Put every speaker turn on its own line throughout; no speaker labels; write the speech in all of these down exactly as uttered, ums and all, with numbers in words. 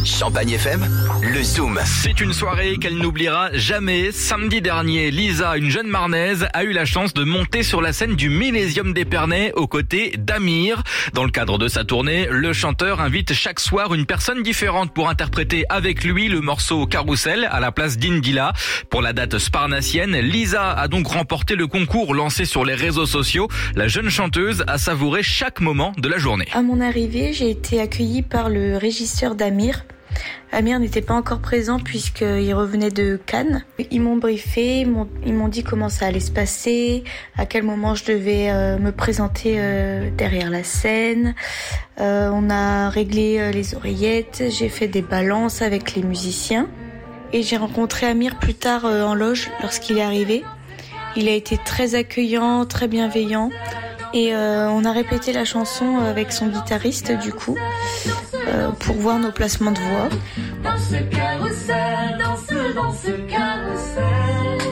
Champagne F M, le Zoom.
C'est une soirée qu'elle n'oubliera jamais. Samedi dernier, Lisa, une jeune Marnaise, a eu la chance de monter sur la scène du Millésium d'Épernay aux côtés d'Amir. Dans le cadre de sa tournée, le chanteur invite chaque soir une personne différente pour interpréter avec lui le morceau Carousel à la place d'Indila. Pour la date sparnassienne, Lisa a donc remporté le concours lancé sur les réseaux sociaux. La jeune chanteuse a savouré chaque moment de la journée.
À mon arrivée, j'ai été accueillie par le régisseur d'Amir. Amir n'était pas encore présent puisqu'il revenait de Cannes. Ils m'ont briefé, ils m'ont, ils m'ont dit comment ça allait se passer, à quel moment je devais euh, me présenter euh, derrière la scène. Euh, on a réglé euh, les oreillettes, j'ai fait des balances avec les musiciens. Et j'ai rencontré Amir plus tard euh, en loge lorsqu'il est arrivé. Il a été très accueillant, très bienveillant. Et euh, on a répété la chanson avec son guitariste du coup euh, pour voir nos placements de voix.
Dans ce carrousel, dans ce, dans ce carrousel.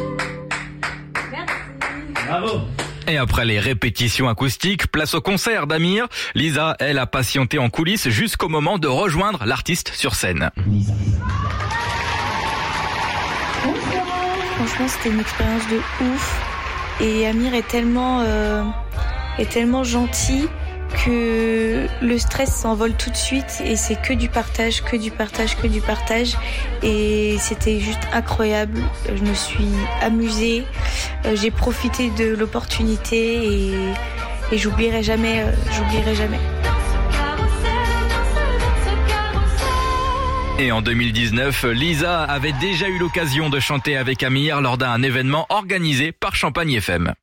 Merci.
Bravo.
Et après les répétitions acoustiques, place au concert d'Amir. Lisa, elle, a patienté en coulisses jusqu'au moment de rejoindre l'artiste sur scène.
Franchement, c'était une expérience de ouf. Et Amir est tellement... Euh est tellement gentil que le stress s'envole tout de suite et c'est que du partage, que du partage, que du partage et c'était juste incroyable. Je me suis amusée, j'ai profité de l'opportunité et, et j'oublierai jamais, j'oublierai jamais.
Et en deux mille dix-neuf, Lisa avait déjà eu l'occasion de chanter avec Amir lors d'un événement organisé par Champagne F M.